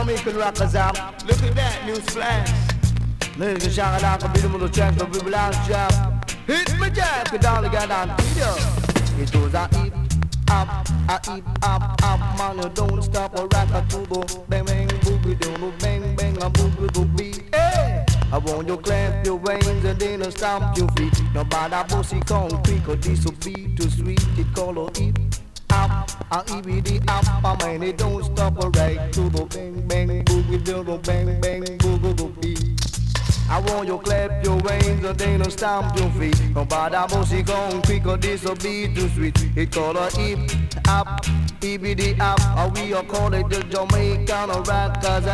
Jamaican rockers out. Look at that, news flash. Ladies and shout out to be the track of people out job. Hit me jack, the dollar got on video. It goes I eat up, man, you don't stop a rock a tubo. Bang bang boogie do bang bang a boogie do beat. Hey, I want you clamp your veins and then I stomp your feet. Nobody bossy concrete, cause this will be too sweet. It call a eat up, EBD up, I mean it don't stop a right to the bang bang boogie do bang bang boogie do beat. I want you clap your veins and then stomp your feet. Nobody bossy concrete, cause this will be too sweet. It call a eat up, EBD up, or we all call it the Jamaican rockers